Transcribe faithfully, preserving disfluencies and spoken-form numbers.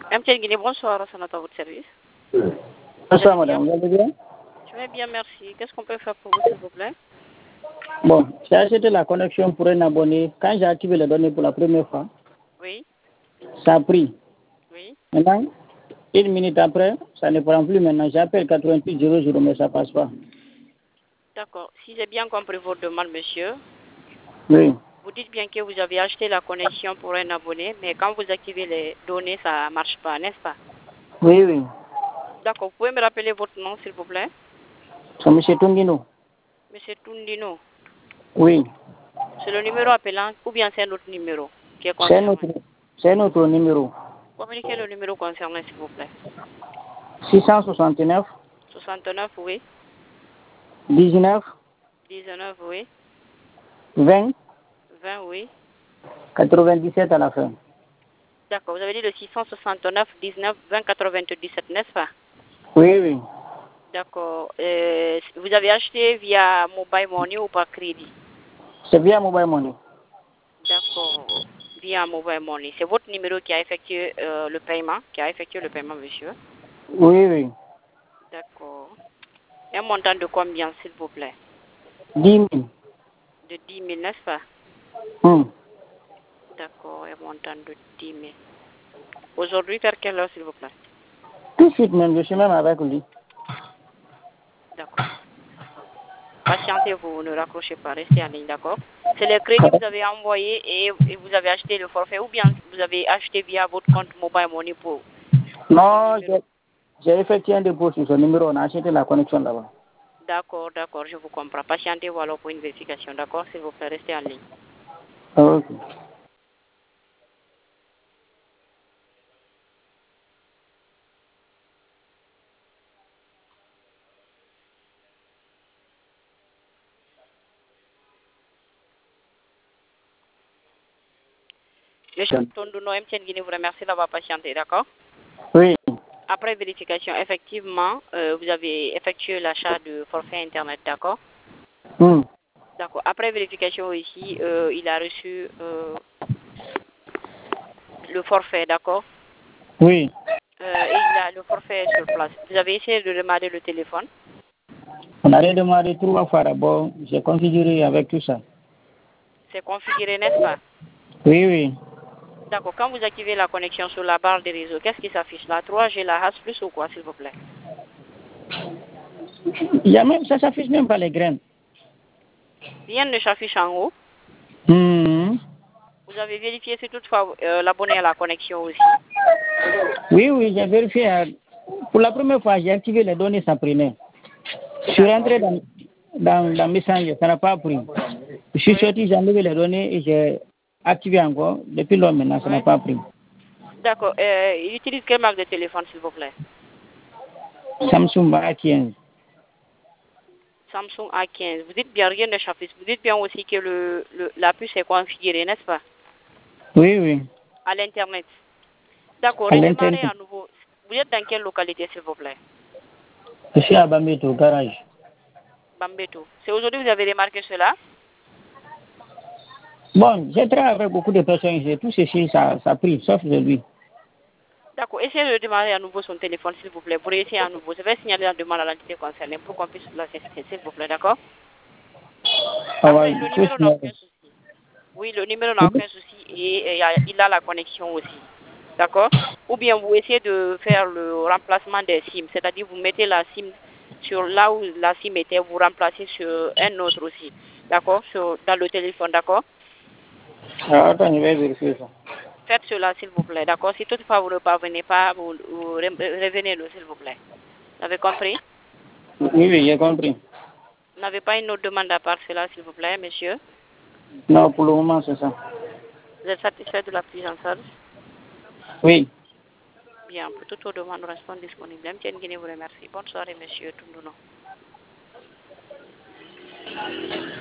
M T N Guinée, bonsoir, ça à votre service. Bonsoir madame, vous allez bien? Je vais bien, merci. Qu'est-ce qu'on peut faire pour vous, s'il vous plaît? Bon, j'ai acheté la connexion pour un abonné. Quand j'ai activé les données pour la première fois, Oui, ça a pris. oui. Maintenant, une minute après, ça ne prend plus maintenant. J'appelle quatre-vingt-huit zéro zéro, mais ça ne passe pas. D'accord. Si j'ai bien compris votre demande, monsieur, Oui, vous dites bien que vous avez acheté la connexion pour un abonné, mais quand vous activez les données, ça ne marche pas, n'est-ce pas? oui, oui. D'accord. Vous pouvez me rappeler votre nom, s'il vous plaît? C'est M. Tungino. Monsieur Tundino. Oui, C'est le numéro appelant ou bien c'est un autre numéro qui est c'est concerné? notre, c'est notre numéro. Communiquez le numéro concerné, s'il vous plaît. six cent soixante-neuf, soixante-neuf, oui. dix-neuf, dix-neuf, oui. vingt, vingt, oui. quatre-vingt-dix-sept à la fin. D'accord. Vous avez dit le six cent soixante-neuf, dix-neuf, vingt, quatre-vingt-dix-sept, n'est-ce pas? Oui, oui. D'accord. Euh, vous avez acheté via Mobile Money ou par crédit? C'est bien Mobile Money. D'accord. Via Mobile Money. C'est votre numéro qui a effectué euh, le paiement, qui a effectué le paiement, monsieur. Oui, oui. D'accord. Un montant de combien, s'il vous plaît? dix mille. De dix mille, n'est-ce pas? Hum. D'accord. Un montant de dix mille. Aujourd'hui, vers quelle heure, s'il vous plaît? Tout de suite même, je suis même avec lui. D'accord. Patientez-vous, ne raccrochez pas, restez en ligne, d'accord? C'est le crédit que vous avez envoyé et, et vous avez acheté le forfait ou bien vous avez acheté via votre compte Mobile Money pour... Non, j'ai j'ai effectué un dépôt sur ce numéro, on a acheté la connexion là-bas. D'accord, d'accord, je vous comprends. Patientez-vous alors pour une vérification, d'accord? S'il vous plaît, restez en ligne. Ok. Monsieur Tonduno, M T N Guinée vous remercie d'avoir patienté, d'accord? Oui. Après vérification, effectivement, euh, vous avez effectué l'achat de forfait Internet, d'accord? Hum. D'accord. Après vérification ici, euh, il a reçu euh, le forfait, d'accord? Oui. Euh, et il a le forfait sur place. Vous avez essayé de démarrer le téléphone? On a redémarré trois fois d'abord, j'ai configuré avec tout ça. C'est configuré, n'est-ce pas? Oui, oui. D'accord. Quand vous activez la connexion sur la barre des réseaux, qu'est-ce qui s'affiche là? trois G, la hash plus ou quoi, s'il vous plaît? Il y a même, ça s'affiche même pas les graines. Rien ne s'affiche en haut. Hum. Vous avez vérifié si toutefois euh, l'abonné a la connexion aussi? Oui, oui, j'ai vérifié. euh, Pour la première fois, j'ai activé les données, ça prenait. Je suis D'accord. rentré dans, dans, dans Messenger, ça n'a pas pris. Je suis Oui. sorti, j'ai enlevé les données et j'ai activé encore. Depuis lors maintenant, ça n'a Oui. pas pris. D'accord. Euh, il utilise quelle marque de téléphone, s'il vous plaît? Samsung A quinze. Samsung A quinze. Vous dites bien rien ne s'affiche. Vous dites bien aussi que le, le, la puce est configurée, n'est-ce pas? Oui, oui. À l'Internet. D'accord. À Redémarrez l'Internet. à nouveau. Vous êtes dans quelle localité, s'il vous plaît? Je suis à Bambeto, au garage. Bambeto. C'est aujourd'hui que vous avez remarqué cela? Bon, j'ai travaillé avec beaucoup de personnes, j'ai tout ceci, ça, ça a pris, sauf de lui. D'accord. Essayez de démarrer à nouveau son téléphone, s'il vous plaît. Vous réessayez à nouveau. Je vais signaler la demande à l'entité concernée pour qu'on puisse la tester, s'il vous plaît, d'accord? Ah Après, ouais, le il faut numéro n'a signaler. aucun souci. Oui, le numéro n'a aucun souci et, et il, a, il a la connexion aussi. D'accord? Ou bien vous essayez de faire le remplacement des SIM, c'est-à-dire vous mettez la SIM sur là où la SIM était, vous remplacez sur un autre aussi. D'accord? Sur, dans le téléphone, d'accord? Ah, attends, je vais vérifier ça. Faites cela, s'il vous plaît, d'accord? Si toutefois vous ne parvenez pas, vous, vous revenez-le, s'il vous plaît. Vous avez compris? Oui, oui, j'ai compris. Vous n'avez pas une autre demande à part cela, s'il vous plaît, monsieur? Non, pour le moment, c'est ça. Vous êtes satisfait de la prise en charge? Oui. Bien, pour toute autre demande, nous restons disponibles. M T N Guinée vous remercie. Bonne soirée, monsieur Tunduno.